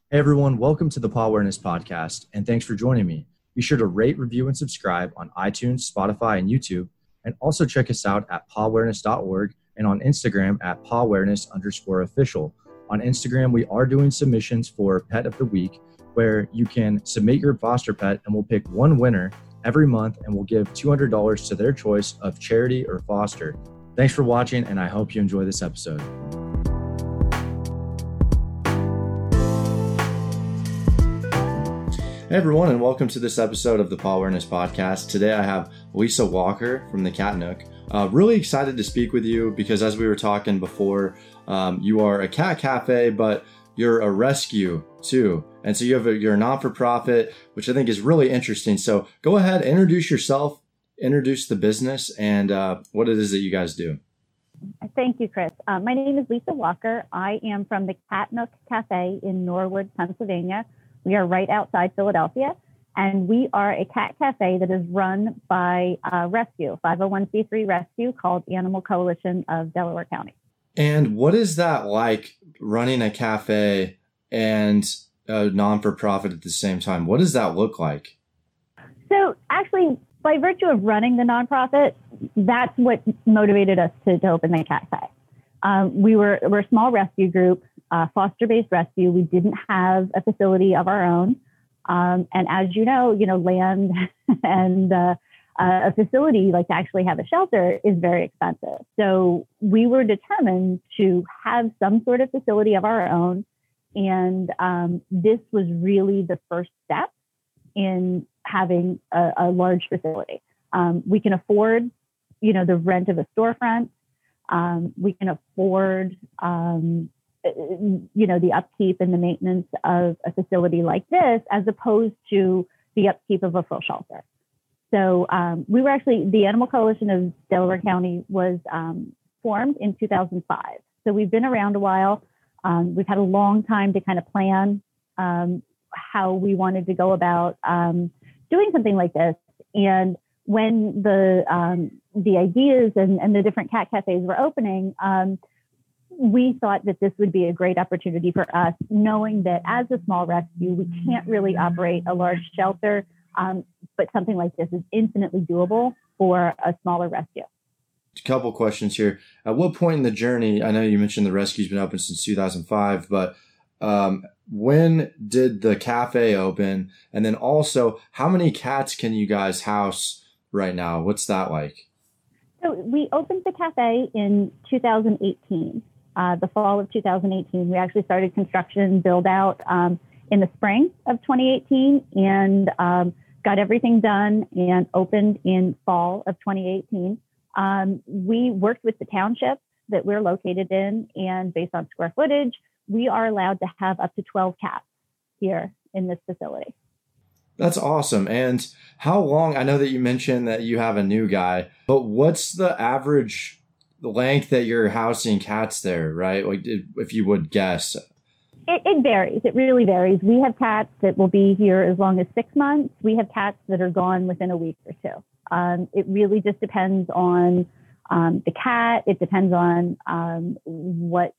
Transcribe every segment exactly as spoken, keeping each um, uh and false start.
Hey everyone, welcome to the Paw Awareness Podcast, and thanks for joining me. Be sure to rate, review, and subscribe on iTunes, Spotify, and YouTube, and also check us out at paw awareness dot org and on Instagram at pawareness underscore official. On Instagram, we are doing submissions for Pet of the Week, where you can submit your foster pet, and we'll pick one winner every month, and we'll give two hundred dollars to their choice of charity or foster. Thanks for watching, and I hope you enjoy this episode. Hey everyone, and welcome to this episode of the Paw Awareness Podcast. Today I have Lisa Walker from the Cat Nook. Uh, really excited to speak with you because as we were talking before, um, you are a cat cafe, but you're a rescue too. And so you have a, you're a non-for-profit, which I think is really interesting. So go ahead, introduce yourself, introduce the business, and uh, what it is that you guys do. Thank you, Chris. Uh, my name is Lisa Walker. I am from the Cat Nook Cafe in Norwood, Pennsylvania. We are right outside Philadelphia, and we are a cat cafe that is run by uh, Rescue, five oh one c three Rescue, called Animal Coalition of Delaware County. And what is that like, running a cafe and a non-for-profit at the same time? What does that look like? So actually, by virtue of running the nonprofit, that's what motivated us to, to open the cafe. Um, we were, we're a small rescue group. Uh, foster-based rescue. We didn't have a facility of our own. Um, and as you know, you know, land and uh, a facility, like to actually have a shelter, is very expensive. So we were determined to have some sort of facility of our own. And um, this was really the first step in having a, a large facility. Um, we can afford, you know, the rent of a storefront. Um, we can afford, um, you know, the upkeep and the maintenance of a facility like this, as opposed to the upkeep of a full shelter. So um, we were actually, the Animal Coalition of Delaware County was um, formed in two thousand five. So we've been around a while. Um, we've had a long time to kind of plan um, how we wanted to go about um, doing something like this. And when the um, the ideas and, and the different cat cafes were opening, um, we thought that this would be a great opportunity for us, knowing that as a small rescue, we can't really operate a large shelter, um, but something like this is infinitely doable for a smaller rescue. A couple questions here. At what point in the journey, I know you mentioned the rescue's been open since two thousand five, but um, when did the cafe open? And then also, how many cats can you guys house right now? What's that like? So we opened the cafe in two thousand eighteen. Uh, the fall of two thousand eighteen. We actually started construction build out um, in the spring of twenty eighteen and um, got everything done and opened in fall of twenty eighteen. Um, we worked with the township that we're located in, and based on square footage, we are allowed to have up to twelve cats here in this facility. That's awesome. And how long, I know that you mentioned that you have a new guy, but what's the average the length that you're housing cats there, right? Like, if you would guess. It, it varies. It really varies. We have cats that will be here as long as six months. We have cats that are gone within a week or two. Um, it really just depends on um, the cat. It depends on um, what,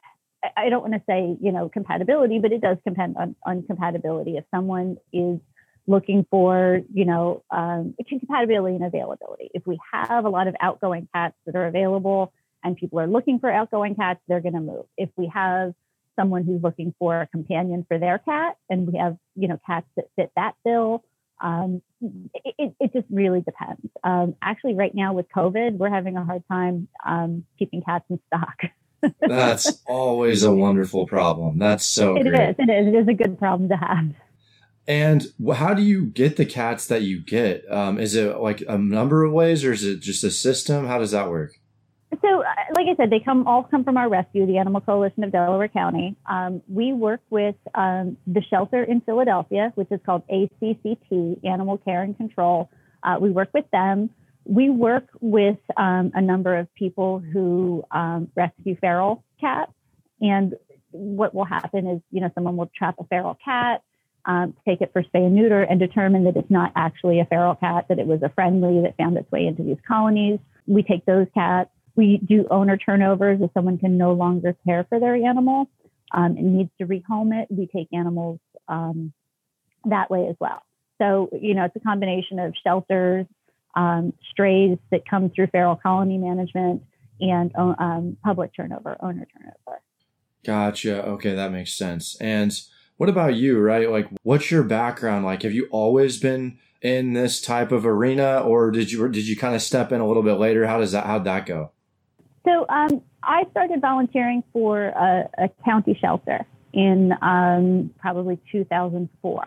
I don't want to say, you know, compatibility, but it does depend on, on compatibility. If someone is looking for, you know, um, compatibility and availability. If we have a lot of outgoing cats that are available and people are looking for outgoing cats, they're going to move. If we have someone who's looking for a companion for their cat and we have, you know, cats that fit that bill, um, it, it, it just really depends. Um, actually, right now with COVID, we're having a hard time um, keeping cats in stock. That's always a wonderful problem. That's so it great. It is. It is. It is a good problem to have. And how do you get the cats that you get? Um, is it like a number of ways, or is it just a system? How does that work? So, uh, like I said, they come all come from our rescue, the Animal Coalition of Delaware County. Um, we work with um, the shelter in Philadelphia, which is called A C C T, Animal Care and Control. Uh, we work with them. We work with um, a number of people who um, rescue feral cats. And what will happen is, you know, someone will trap a feral cat, Um, take it for spay and neuter, and determine that it's not actually a feral cat, that it was a friendly that found its way into these colonies. We take those cats. We do owner turnovers if someone can no longer care for their animal. um, and needs to rehome it, we take animals um, that way as well. So, you know, it's a combination of shelters, um, strays that come through feral colony management, and um, public turnover, owner turnover. Gotcha. Okay, that makes sense. And what about you, right? Like, what's your background? Like, have you always been in this type of arena, or did you did you kind of step in a little bit later? How does that how'd that go? So um, I started volunteering for a, a county shelter in um, probably two thousand four.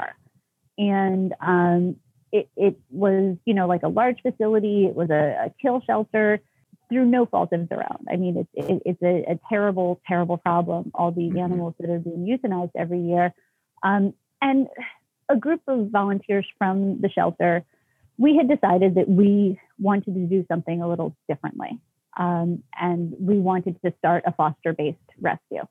And um, it, it was, you know, like a large facility. It was a, a kill shelter through no fault of their own. I mean, it's, it, it's a, a terrible, terrible problem, all these animals that are being euthanized every year. Um, and a group of volunteers from the shelter, we had decided that we wanted to do something a little differently. Um, and we wanted to start a foster-based rescue.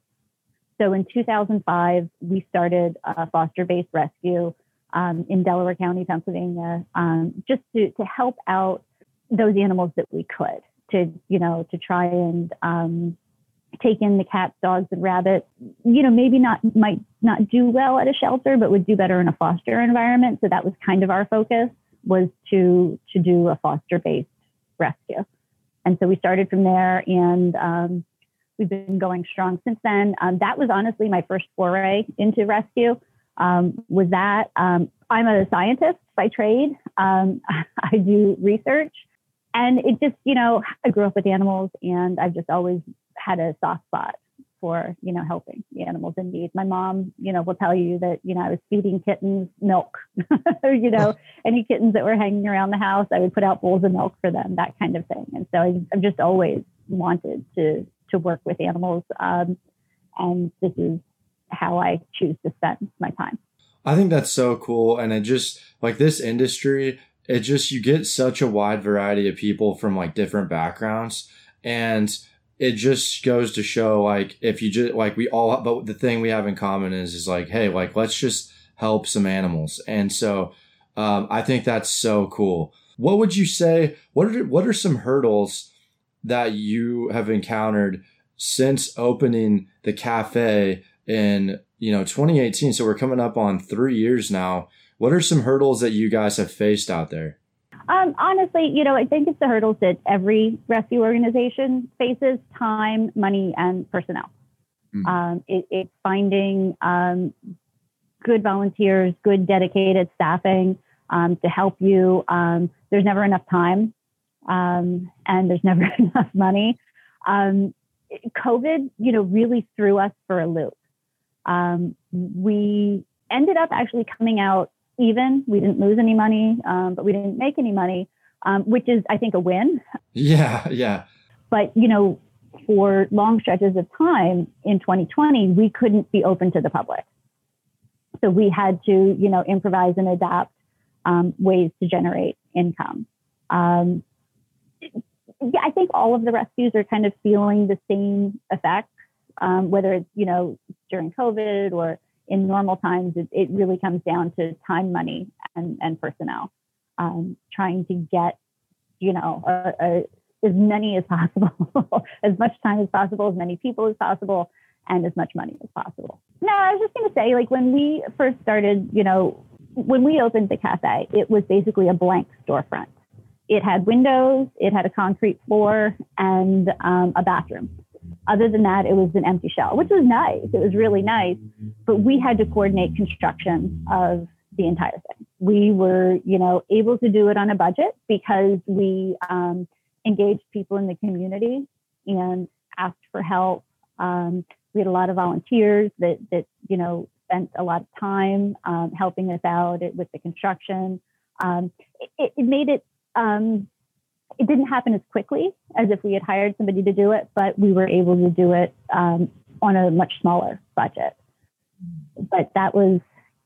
So in two thousand five, we started a foster-based rescue um, in Delaware County, Pennsylvania, um, just to, to help out those animals that we could, to, you know, to try and um, take in the cats, dogs, and rabbits, you know, maybe not, might not do well at a shelter, but would do better in a foster environment. So that was kind of our focus, was to, to do a foster-based rescue. And so we started from there, and um, we've been going strong since then. Um, that was honestly my first foray into rescue. Um, was that um, I'm a scientist by trade. Um, I do research, and it just, you know, I grew up with animals, and I've just always had a soft spot for, you know, helping the animals in need. My mom, you know, will tell you that, you know, I was feeding kittens milk, you know, any kittens that were hanging around the house, I would put out bowls of milk for them, that kind of thing. And so I, I've just always wanted to, to work with animals. Um, and this is how I choose to spend my time. I think that's so cool. And it just, like, this industry, it just, you get such a wide variety of people from like different backgrounds. And it just goes to show, like, if you just, like, we all, but the thing we have in common is, is like, hey, like, let's just help some animals. And so, um, I think that's so cool. What would you say, what are, what are some hurdles that you have encountered since opening the cafe in, you know, twenty eighteen? So we're coming up on three years now. What are some hurdles that you guys have faced out there? Um, honestly, you know, I think it's the hurdles that every rescue organization faces: time, money, and personnel. Mm-hmm. Um, it, it's finding um, good volunteers, good dedicated staffing um, to help you. Um, there's never enough time, um, and there's never enough money. Um, COVID, you know, really threw us for a loop. Um, we ended up actually coming out even. We didn't lose any money, um, but we didn't make any money, um, which is, I think, a win. Yeah, yeah. But, you know, for long stretches of time in twenty twenty, we couldn't be open to the public. So we had to, you know, improvise and adapt um, ways to generate income. Um, yeah, I think all of the rescues are kind of feeling the same effects, um, whether it's, you know, during COVID or in normal times. It, it really comes down to time, money, and, and personnel, um, trying to get, you know, a, a, as many as possible, as much time as possible, as many people as possible, and as much money as possible. No, I was just going to say, like, when we first started, you know, when we opened the cafe, it was basically a blank storefront. It had windows, it had a concrete floor, and um, a bathroom. Other than that, it was an empty shell, which was nice. It was really nice. But we had to coordinate construction of the entire thing. We were, you know, able to do it on a budget because we um, engaged people in the community and asked for help. Um, we had a lot of volunteers that, that you know, spent a lot of time um, helping us out with the construction. Um, it, it made it, um, it didn't happen as quickly as if we had hired somebody to do it, but we were able to do it um, on a much smaller budget. But that was,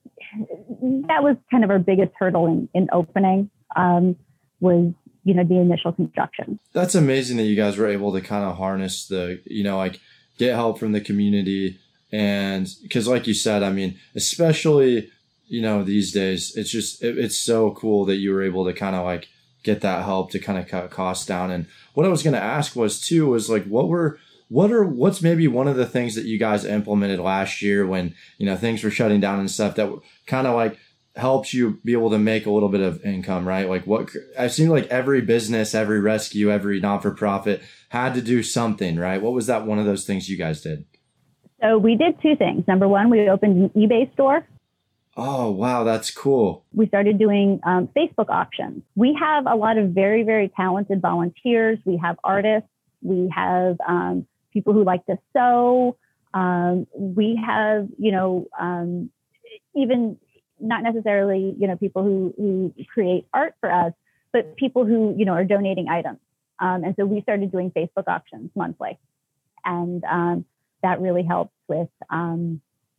that was kind of our biggest hurdle in, in opening, um, was, you know, the initial construction. That's amazing that you guys were able to kind of harness the, you know, like get help from the community. And because like you said, I mean, especially, you know, these days, it's just, it, it's so cool that you were able to kind of like get that help to kind of cut costs down. And what I was going to ask was too, was like, what were what are what's maybe one of the things that you guys implemented last year when, you know, things were shutting down and stuff that kind of like helps you be able to make a little bit of income, right? Like what I've seen, like every business, every rescue, every non-for-profit had to do something, right? What was that one of those things you guys did? So we did two things. Number one, we opened an eBay store. Oh, wow. That's cool. We started doing um, Facebook auctions. We have a lot of very, very talented volunteers. We have artists. We have um, people who like to sew. Um, we have, you know, um, even not necessarily, you know, people who, who create art for us, but people who, you know, are donating items. Um, and so we started doing Facebook auctions monthly. And um, that really helps with um,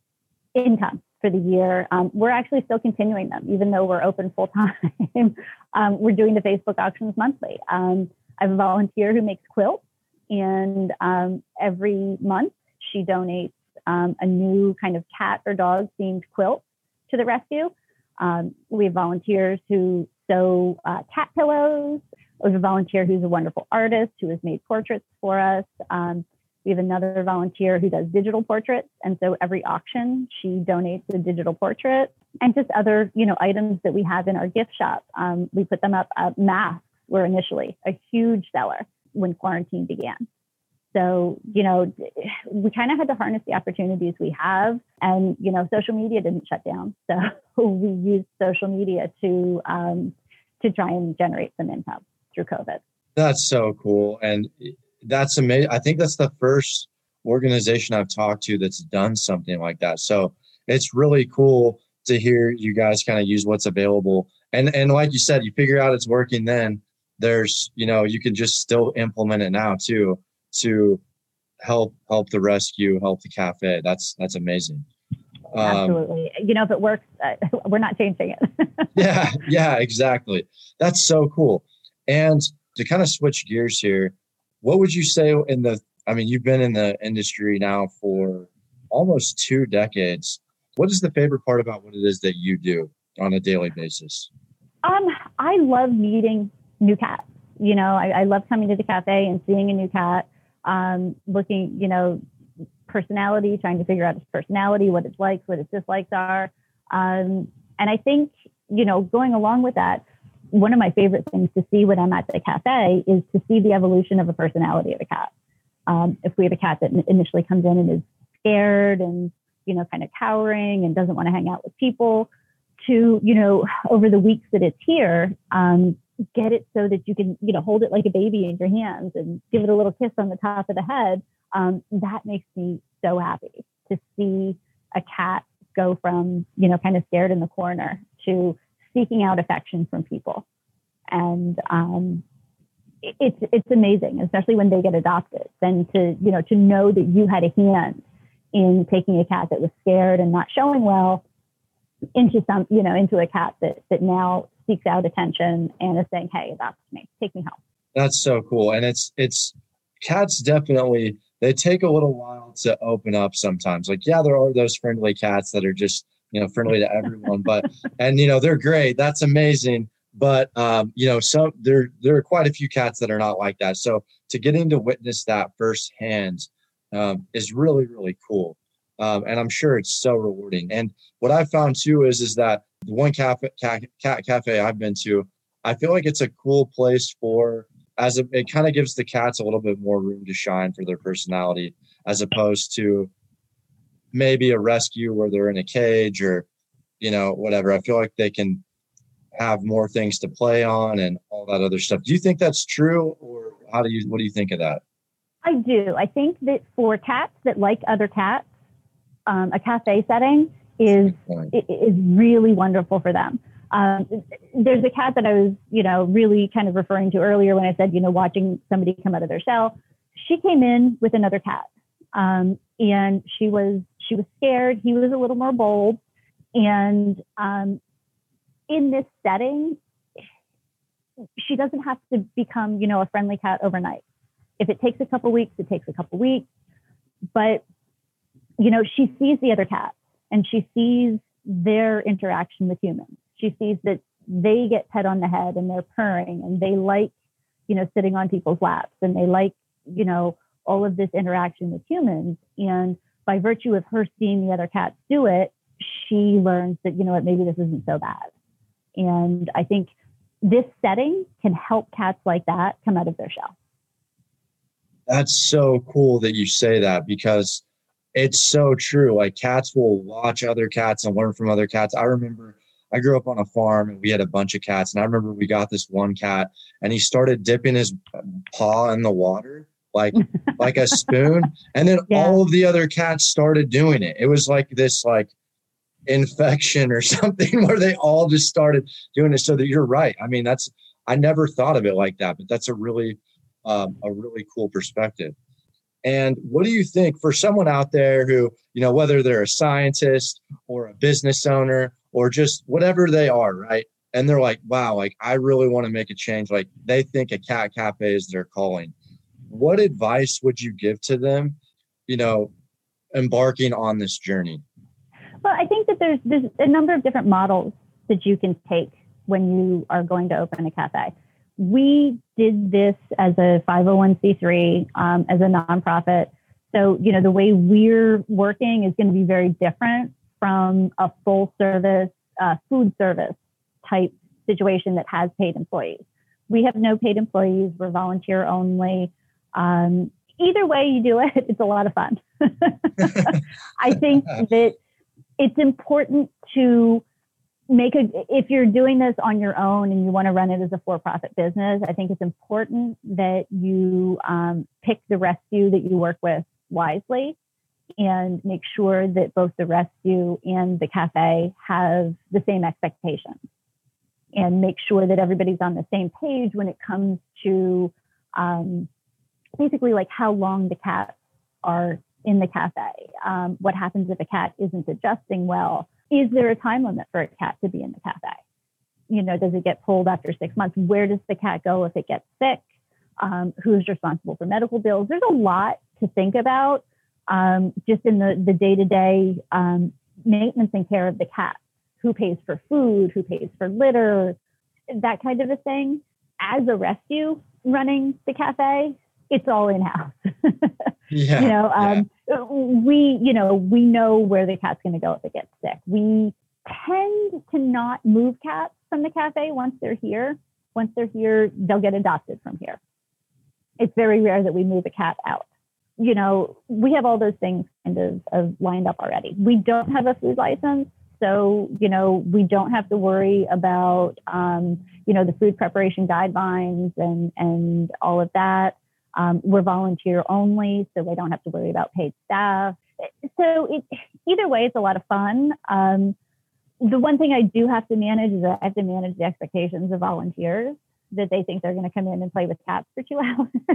income for the year. Um, we're actually still continuing them, even though we're open full time. um, we're doing the Facebook auctions monthly. Um, I have a volunteer who makes quilts, and um, every month she donates um, a new kind of cat or dog themed quilt to the rescue. Um, we have volunteers who sew uh, cat pillows. We have a volunteer who's a wonderful artist who has made portraits for us. Um, We have another volunteer who does digital portraits. And so every auction, she donates a digital portrait, and just other, you know, items that we have in our gift shop. Um, we put them up. Uh, masks were initially a huge seller when quarantine began. So, you know, we kind of had to harness the opportunities we have. And, you know, social media didn't shut down. So we used social media to, um, to try and generate some income through COVID. That's so cool. And that's amazing. I think that's the first organization I've talked to that's done something like that. So it's really cool to hear you guys kind of use what's available. And and like you said, you figure out it's working, then there's, you know, you can just still implement it now too, to help help the rescue, help the cafe. That's that's amazing. Absolutely. Um, you know, if it works, uh, we're not changing it. yeah, yeah, exactly. That's so cool. And to kind of switch gears here, what would you say in the, I mean, you've been in the industry now for almost two decades. What is the favorite part about what it is that you do on a daily basis? Um, I love meeting new cats. You know, I, I love coming to the cafe and seeing a new cat, um, looking, you know, personality, trying to figure out its personality, what its likes, what its dislikes are. Um, and I think, you know, going along with that, one of my favorite things to see when I'm at the cafe is to see the evolution of a personality of a cat. Um, if we have a cat that initially comes in and is scared and, you know, kind of cowering and doesn't want to hang out with people, to, you know, over the weeks that it's here, um, get it so that you can, you know, hold it like a baby in your hands and give it a little kiss on the top of the head. Um, that makes me so happy to see a cat go from, you know, kind of scared in the corner to seeking out affection from people. And um, it's it's amazing, especially when they get adopted, then to, you know, to know that you had a hand in taking a cat that was scared and not showing well into some, you know, into a cat that, that now seeks out attention and is saying, hey, adopt me, take me home. That's so cool. And it's, it's cats definitely, they take a little while to open up sometimes. Like, yeah, there are those friendly cats that are just, you know, friendly to everyone, but, and, you know, they're great. That's amazing. But, um, you know, so there, there are quite a few cats that are not like that. So to getting to witness that firsthand um, is really, really cool. Um, and I'm sure it's so rewarding. And what I found too is, is that the one cafe, cat, cat cafe I've been to, I feel like it's a cool place for, as a, it kind of gives the cats a little bit more room to shine for their personality, as opposed to maybe a rescue where they're in a cage or, you know, whatever. I feel like they can have more things to play on and all that other stuff. Do you think that's true, or how do you, what do you think of that? I do. I think that for cats that like other cats, um, a cafe setting is, is really wonderful for them. Um, there's a cat that I was, you know, really kind of referring to earlier when I said, you know, watching somebody come out of their shell. She came in with another cat, um, and she was, she was scared. He was a little more bold. And um, in this setting, she doesn't have to become, you know, a friendly cat overnight. If it takes a couple weeks, it takes a couple weeks. But, you know, she sees the other cats and she sees their interaction with humans. She sees that they get pet on the head and they're purring and they like, you know, sitting on people's laps and they like, you know, all of this interaction with humans. And by virtue of her seeing the other cats do it, she learns that, you know what, maybe this isn't so bad. And I think this setting can help cats like that come out of their shell. That's so cool that you say that, because it's so true. Like, cats will watch other cats and learn from other cats. I remember I grew up on a farm and we had a bunch of cats. And I remember we got this one cat and he started dipping his paw in the water, like, like a spoon. And then yeah. all of the other cats started doing it. It was like this, like, infection or something where they all just started doing it. So that you're right. I mean, that's, I never thought of it like that, but that's a really, um, a really cool perspective. And what do you think for someone out there who, you know, whether they're a scientist or a business owner or just whatever they are, right? And they're like, wow, like, I really want to make a change. Like, they think a cat cafe is their calling. What advice would you give to them, you know, embarking on this journey? Well, I think that there's, there's a number of different models that you can take when you are going to open a cafe. We did this as a five oh one c three, um, as a nonprofit. So, you know, the way we're working is going to be very different from a full service, uh, food service type situation that has paid employees. We have no paid employees. We're volunteer only. Um, either way you do it, it's a lot of fun. I think that it's important to make a, if you're doing this on your own and you want to run it as a for-profit business, I think it's important that you um, pick the rescue that you work with wisely and make sure that both the rescue and the cafe have the same expectations, and make sure that everybody's on the same page when it comes to um, basically like how long the cats are in the cafe. Um, what happens if a cat isn't adjusting well? Is there a time limit for a cat to be in the cafe? You know, does it get pulled after six months? Where does the cat go if it gets sick? Um, who's responsible for medical bills? There's a lot to think about um, just in the, the day-to-day um, maintenance and care of the cat. Who pays for food? Who pays for litter? That kind of a thing. As a rescue running the cafe, it's all in-house. Yeah, you know, um, yeah. we, you know, we know where the cat's going to go if it gets sick. We tend to not move cats from the cafe once they're here. Once they're here, they'll get adopted from here. It's very rare that we move a cat out. You know, we have all those things kind of, of lined up already. We don't have a food license. So, you know, we don't have to worry about, um, you know, the food preparation guidelines and, and all of that. Um, we're volunteer only, so we don't have to worry about paid staff. So it, either way, it's a lot of fun. Um, the one thing I do have to manage is that I have to manage the expectations of volunteers, that they think they're going to come in and play with cats for two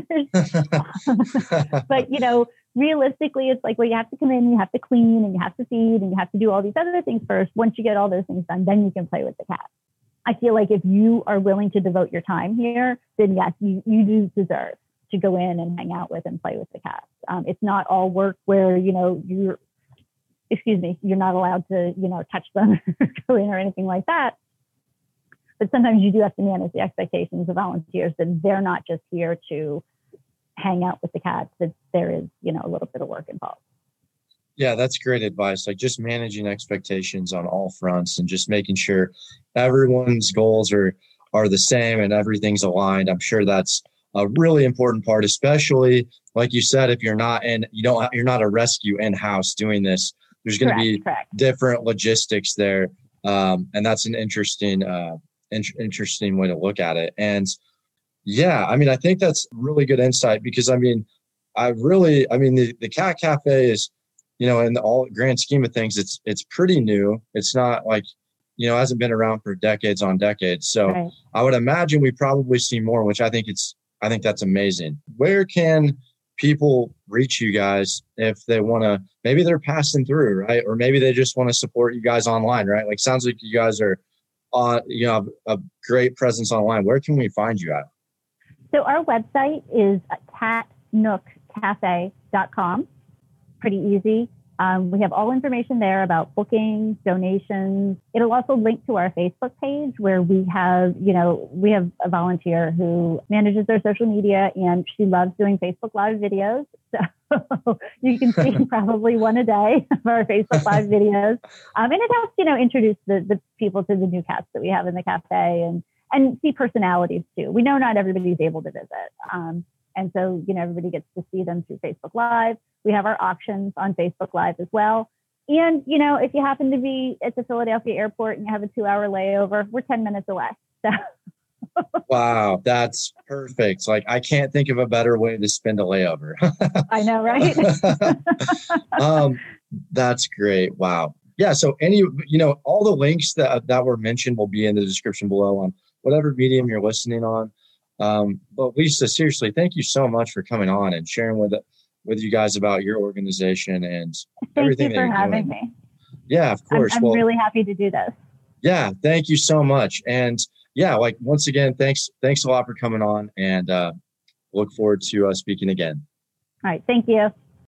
hours. But, you know, realistically, it's like, well, you have to come in, you have to clean, and you have to feed, and you have to do all these other things first. Once you get all those things done, then you can play with the cat. I feel like if you are willing to devote your time here, then yes, you, you do deserve to go in and hang out with and play with the cats. Um, it's not all work where, you know, you're, excuse me, you're not allowed to, you know, touch them or go in or anything like that. But sometimes you do have to manage the expectations of volunteers that they're not just here to hang out with the cats, that there is, you know, a little bit of work involved. Yeah, that's great advice. Like, just managing expectations on all fronts and just making sure everyone's goals are, are the same and everything's aligned. I'm sure that's a really important part, especially like you said, if you're not in, you don't, you're not a rescue in-house doing this, there's going to be correct. different logistics there. Um, and that's an interesting, uh, in- interesting way to look at it. And yeah, I mean, I think that's really good insight, because I mean, I really, I mean, the, the Cat Cafe is, you know, in the all grand scheme of things, it's, it's pretty new. It's not like, you know, hasn't been around for decades on decades. So right. I would imagine we probably see more, which I think it's, I think that's amazing. Where can people reach you guys if they want to, maybe they're passing through, right? Or maybe they just want to support you guys online, right? Like, sounds like you guys are on, you know, a great presence online. Where can we find you at? So our website is cat nook cafe dot com. Pretty easy. Um, we have all information there about bookings, donations. It'll also link to our Facebook page where we have, you know, we have a volunteer who manages their social media and she loves doing Facebook Live videos. So you can see probably one a day of our Facebook Live videos. Um, and it helps, you know, introduce the, the people to the new cats that we have in the cafe and, and see personalities too. We know not everybody's able to visit. Um, and so, you know, everybody gets to see them through Facebook Live. We have our auctions on Facebook Live as well. And, you know, if you happen to be at the Philadelphia airport and you have a two hour layover, we're ten minutes away. So. Wow, that's perfect. Like, I can't think of a better way to spend a layover. I know, right? um, that's great. Wow. Yeah. So any, you know, all the links that, that were mentioned will be in the description below on whatever medium you're listening on. Um, but Lisa, seriously, thank you so much for coming on and sharing with it. with you guys about your organization and Thank everything you that for you're having doing. me. Yeah, of course. I'm, I'm well, really happy to do this. Yeah, thank you so much. And yeah, like once again, thanks, thanks a lot for coming on and uh, look forward to uh, speaking again. All right. Thank you.